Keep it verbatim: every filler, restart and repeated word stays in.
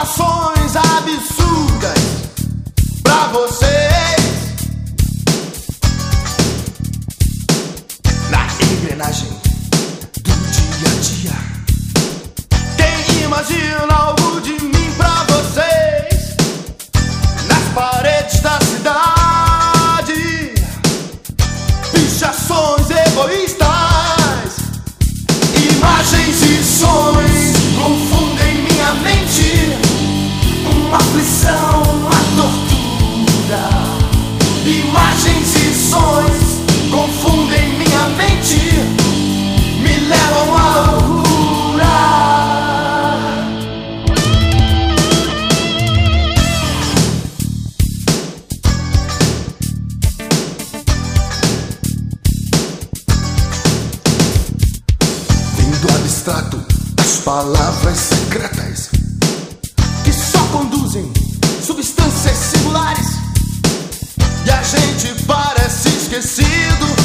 situações absurdas pra vocês. Na engrenagem do dia a dia, quem imagina algo de mim pra vocês? Nas paredes da cidade, pichações egoístas, imagens e sons confundem minha mente. Uma aflição, uma tortura. Imagens e sons confundem minha mente, me levam à loucura. Vem do abstrato as palavras secretas que só conduzem substâncias singulares, e a gente parece esquecido